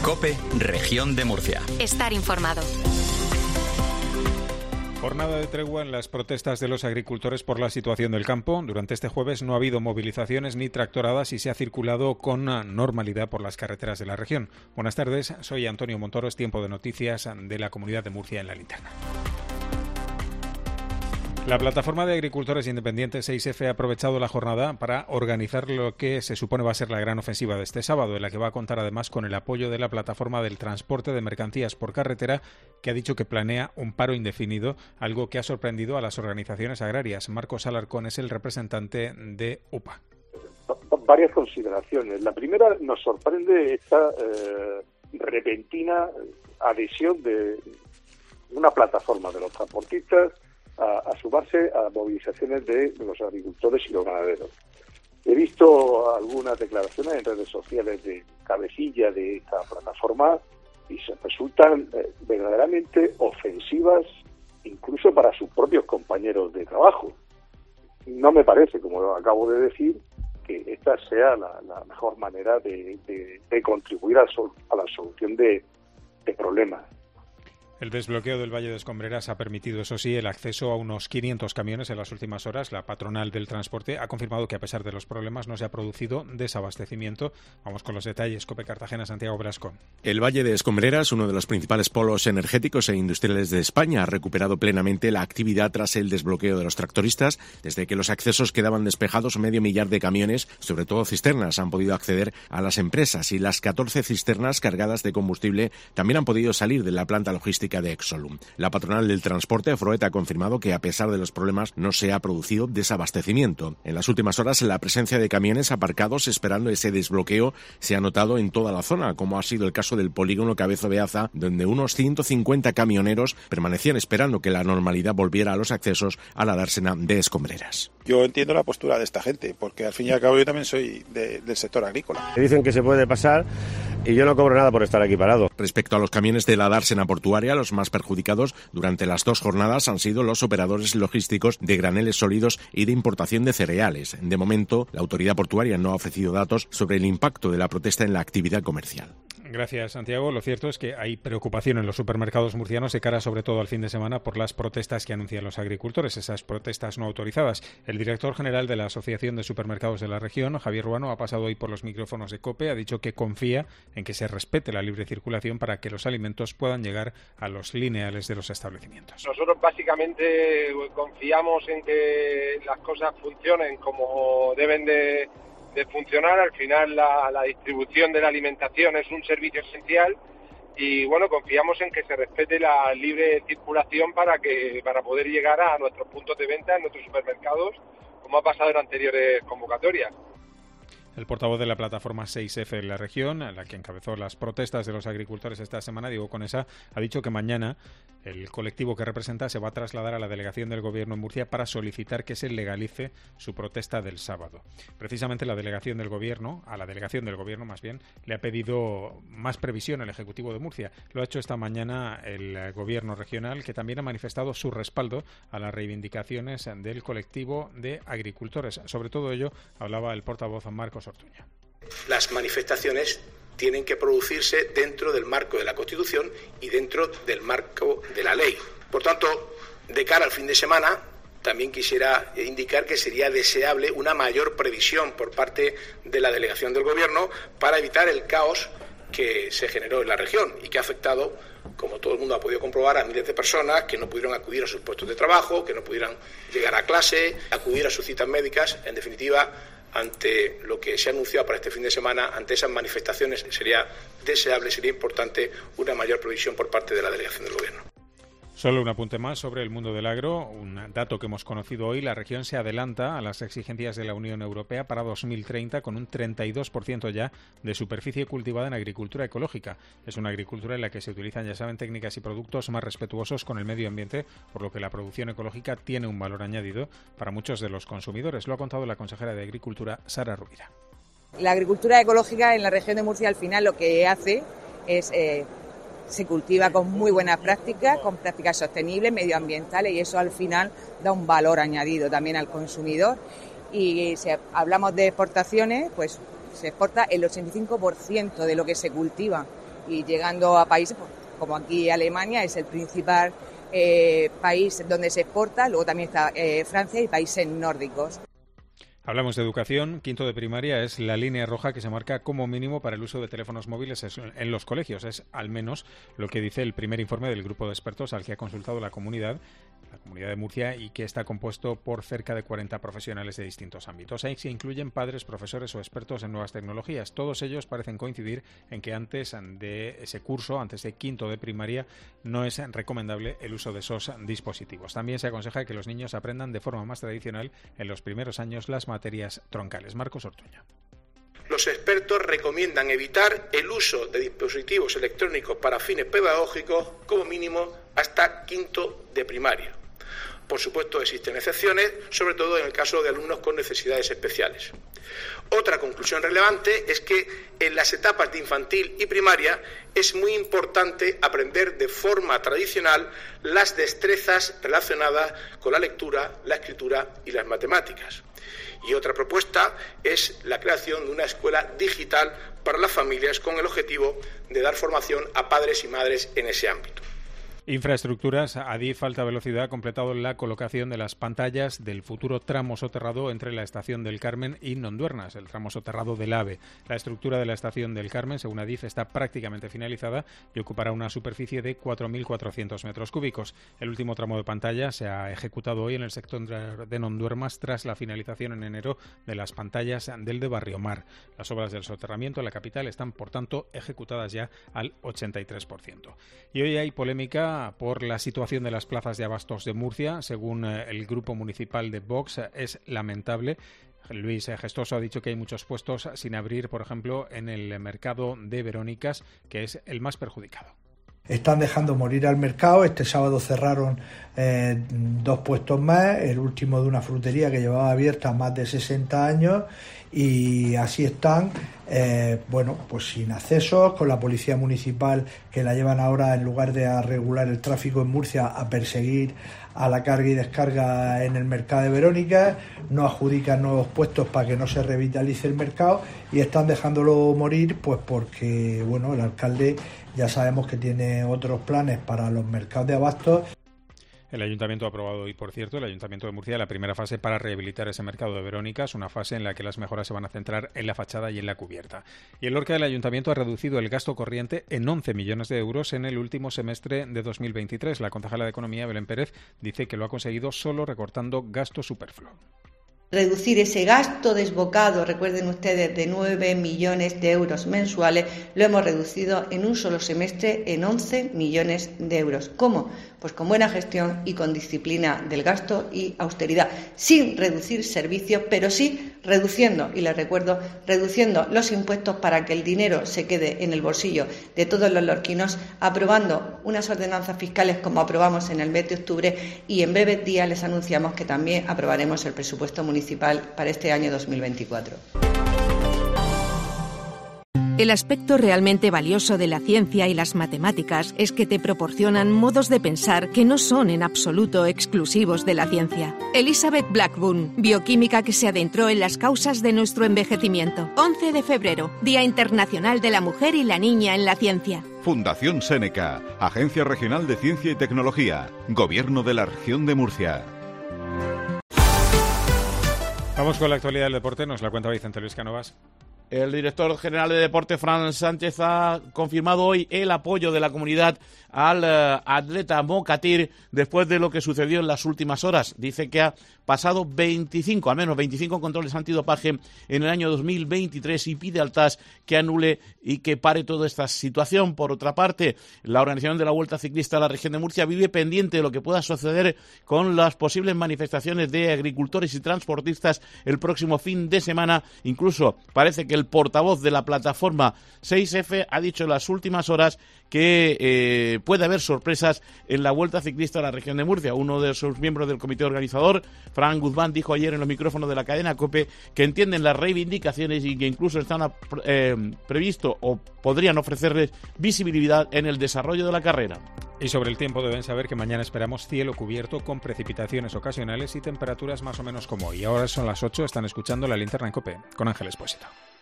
COPE, Región de Murcia. Estar informado. Jornada de tregua en las protestas de los agricultores por la situación del campo. Durante este jueves no ha habido movilizaciones ni tractoradas y se ha circulado con normalidad por las carreteras de la región. Buenas tardes, soy Antonio Montoro, es tiempo de noticias de la Comunidad de Murcia en la Linterna. La plataforma de agricultores independientes 6F ha aprovechado la jornada para organizar lo que se supone va a ser la gran ofensiva de este sábado, en la que va a contar además con el apoyo de la plataforma del transporte de mercancías por carretera, que ha dicho que planea un paro indefinido, algo que ha sorprendido a las organizaciones agrarias. Marcos Alarcón es el representante de UPA. Varias consideraciones. La primera, nos sorprende esta repentina adhesión de una plataforma de los transportistas a sumarse a movilizaciones de los agricultores y los ganaderos. He visto algunas declaraciones en redes sociales de cabecilla de esta plataforma y se resultan verdaderamente ofensivas incluso para sus propios compañeros de trabajo. No me parece, como acabo de decir, que esta sea la mejor manera de contribuir a la solución de problemas. El desbloqueo del Valle de Escombreras ha permitido, eso sí, el acceso a unos 500 camiones en las últimas horas. La patronal del transporte ha confirmado que, a pesar de los problemas, no se ha producido desabastecimiento. Vamos con los detalles. COPE Cartagena, Santiago Brasco. El Valle de Escombreras, uno de los principales polos energéticos e industriales de España, ha recuperado plenamente la actividad tras el desbloqueo de los tractoristas. Desde que los accesos quedaban despejados, 500.000 de camiones, sobre todo cisternas, han podido acceder a las empresas, y las 14 cisternas cargadas de combustible también han podido salir de la planta logística de Exolum. La patronal del transporte, Froet, ha confirmado que, a pesar de los problemas, no se ha producido desabastecimiento. En las últimas horas, la presencia de camiones aparcados esperando ese desbloqueo se ha notado en toda la zona, como ha sido el caso del polígono Cabezo Beaza, donde unos 150 camioneros permanecían esperando que la normalidad volviera a los accesos a la dársena de Escombreras. Yo entiendo la postura de esta gente, porque al fin y al cabo yo también soy del sector agrícola. Dicen que se puede pasar y yo no cobro nada por estar aquí parado. Respecto a los camiones de la dársena portuaria, los más perjudicados durante las 2 jornadas han sido los operadores logísticos de graneles sólidos y de importación de cereales. De momento, la autoridad portuaria no ha ofrecido datos sobre el impacto de la protesta en la actividad comercial. Gracias, Santiago. Lo cierto es que hay preocupación en los supermercados murcianos de cara sobre todo al fin de semana por las protestas que anuncian los agricultores, esas protestas no autorizadas. El director general de la Asociación de Supermercados de la región, Javier Ruano, ha pasado hoy por los micrófonos de COPE, ha dicho que confía en que se respete la libre circulación para que los alimentos puedan llegar a los lineales de los establecimientos. Nosotros básicamente confiamos en que las cosas funcionen como deben de funcionar. Al final la distribución de la alimentación es un servicio esencial y bueno, confiamos en que se respete la libre circulación para poder llegar a nuestros puntos de venta en nuestros supermercados, como ha pasado en anteriores convocatorias. El portavoz de la plataforma 6F en la región, la que encabezó las protestas de los agricultores esta semana, Diego Conesa, ha dicho que mañana el colectivo que representa se va a trasladar a la delegación del Gobierno en Murcia para solicitar que se legalice su protesta del sábado. Precisamente a la delegación del Gobierno más bien, le ha pedido más previsión al Ejecutivo de Murcia. Lo ha hecho esta mañana el Gobierno regional, que también ha manifestado su respaldo a las reivindicaciones del colectivo de agricultores. Sobre todo ello hablaba el portavoz Marcos Ortuña. Las manifestaciones tienen que producirse dentro del marco de la Constitución y dentro del marco de la ley. Por tanto, de cara al fin de semana, también quisiera indicar que sería deseable una mayor previsión por parte de la delegación del Gobierno para evitar el caos que se generó en la región y que ha afectado, como todo el mundo ha podido comprobar, a miles de personas que no pudieron acudir a sus puestos de trabajo, que no pudieran llegar a clase, acudir a sus citas médicas. En definitiva, ante lo que se ha anunciado para este fin de semana, ante esas manifestaciones, sería deseable, sería importante una mayor previsión por parte de la delegación del Gobierno. Solo un apunte más sobre el mundo del agro. Un dato que hemos conocido hoy: la región se adelanta a las exigencias de la Unión Europea para 2030 con un 32% ya de superficie cultivada en agricultura ecológica. Es una agricultura en la que se utilizan, ya saben, técnicas y productos más respetuosos con el medio ambiente, por lo que la producción ecológica tiene un valor añadido para muchos de los consumidores. Lo ha contado la consejera de Agricultura, Sara Rubira. La agricultura ecológica en la región de Murcia al final lo que hace es se cultiva con muy buenas prácticas, con prácticas sostenibles, medioambientales, y eso al final da un valor añadido también al consumidor. Y si hablamos de exportaciones, pues se exporta el 85% de lo que se cultiva y llegando a países como aquí Alemania, es el principal país donde se exporta, luego también está Francia y países nórdicos. Hablamos de educación. Quinto de primaria es la línea roja que se marca como mínimo para el uso de teléfonos móviles en los colegios. Es al menos lo que dice el primer informe del grupo de expertos al que ha consultado la comunidad de Murcia, y que está compuesto por cerca de 40 profesionales de distintos ámbitos. Ahí se incluyen padres, profesores o expertos en nuevas tecnologías. Todos ellos parecen coincidir en que antes de ese curso, antes de quinto de primaria, no es recomendable el uso de esos dispositivos. También se aconseja que los niños aprendan de forma más tradicional en los primeros años las materias troncales. Marcos Ortuño. Los expertos recomiendan evitar el uso de dispositivos electrónicos para fines pedagógicos como mínimo hasta quinto de primaria. Por supuesto, existen excepciones, sobre todo en el caso de alumnos con necesidades especiales. Otra conclusión relevante es que en las etapas de infantil y primaria es muy importante aprender de forma tradicional las destrezas relacionadas con la lectura, la escritura y las matemáticas. Y otra propuesta es la creación de una escuela digital para las familias con el objetivo de dar formación a padres y madres en ese ámbito. Infraestructuras. Adif Alta Velocidad ha completado la colocación de las pantallas del futuro tramo soterrado entre la estación del Carmen y Nonduernas, el tramo soterrado del AVE. La estructura de la estación del Carmen, según Adif, está prácticamente finalizada y ocupará una superficie de 4.400 metros cúbicos. El último tramo de pantalla se ha ejecutado hoy en el sector de Nonduermas tras la finalización en enero de las pantallas del de Barriomar. Las obras del soterramiento en la capital están, por tanto, ejecutadas ya al 83%. Y hoy hay polémica por la situación de las plazas de abastos de Murcia. Según el grupo municipal de Vox, es lamentable. Luis Gestoso ha dicho que hay muchos puestos sin abrir, por ejemplo, en el mercado de Verónicas, que es el más perjudicado. Están dejando morir al mercado. Este sábado cerraron 2 puestos más, el último de una frutería que llevaba abierta más de 60 años, y así están, pues sin accesos, con la policía municipal que la llevan ahora, en lugar de a regular el tráfico en Murcia, a perseguir a la carga y descarga en el mercado de Verónica. No adjudican nuevos puestos para que no se revitalice el mercado, y están dejándolo morir pues porque el alcalde ya sabemos que tiene otros planes para los mercados de abastos. El Ayuntamiento ha aprobado hoy, por cierto, el Ayuntamiento de Murcia, la primera fase para rehabilitar ese mercado de Verónicas, una fase en la que las mejoras se van a centrar en la fachada y en la cubierta. Y el Lorca del Ayuntamiento ha reducido el gasto corriente en 11 millones de euros en el último semestre de 2023. La concejala de Economía, Belén Pérez, dice que lo ha conseguido solo recortando gasto superfluo. Reducir ese gasto desbocado, recuerden ustedes, de 9 millones de euros mensuales, lo hemos reducido en un solo semestre en 11 millones de euros. ¿Cómo? Pues con buena gestión y con disciplina del gasto y austeridad, sin reducir servicios, pero sí reduciendo, y les recuerdo, reduciendo los impuestos para que el dinero se quede en el bolsillo de todos los lorquinos, aprobando unas ordenanzas fiscales como aprobamos en el mes de octubre, y en breves días les anunciamos que también aprobaremos el presupuesto municipal para este año 2024. El aspecto realmente valioso de la ciencia y las matemáticas es que te proporcionan modos de pensar que no son en absoluto exclusivos de la ciencia. Elizabeth Blackburn, bioquímica que se adentró en las causas de nuestro envejecimiento. 11 de febrero, Día Internacional de la Mujer y la Niña en la Ciencia. Fundación Séneca, Agencia Regional de Ciencia y Tecnología, Gobierno de la Región de Murcia. Vamos con la actualidad del deporte, nos la cuenta Vicente Luis Cánovas. El director general de Deporte, Fran Sánchez, ha confirmado hoy el apoyo de la comunidad al atleta Mokatir después de lo que sucedió en las últimas horas. Dice que ha pasado al menos 25 controles antidopaje en el año 2023 y pide al TAS que anule y que pare toda esta situación. Por otra parte, la organización de la Vuelta Ciclista a la Región de Murcia vive pendiente de lo que pueda suceder con las posibles manifestaciones de agricultores y transportistas el próximo fin de semana. Incluso parece que el portavoz de la plataforma 6F ha dicho en las últimas horas que puede haber sorpresas en la Vuelta Ciclista a la Región de Murcia. Uno de sus miembros del comité organizador, Fran Guzmán, dijo ayer en los micrófonos de la cadena COPE que entienden las reivindicaciones y que incluso están previsto o podrían ofrecerles visibilidad en el desarrollo de la carrera. Y sobre el tiempo deben saber que mañana esperamos cielo cubierto con precipitaciones ocasionales y temperaturas más o menos como hoy. Ahora son las 8, están escuchando La Linterna en COPE con Ángel Expósito.